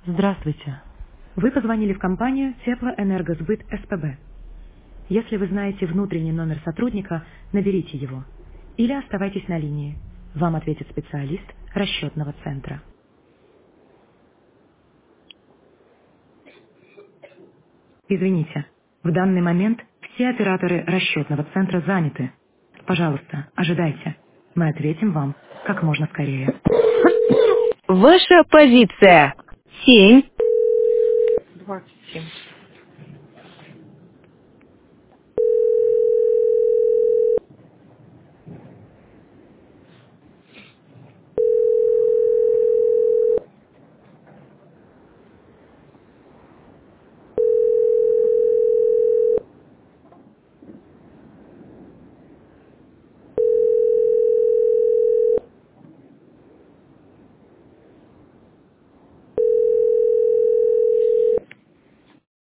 Здравствуйте. Вы позвонили в компанию Теплоэнергосбыт СПБ. Если вы знаете внутренний номер сотрудника, наберите его. Или оставайтесь на линии. Вам ответит специалист расчетного центра. Извините, в данный момент все операторы расчетного центра заняты. Пожалуйста, ожидайте. Мы ответим вам как можно скорее. Ваша позиция. 7. 27.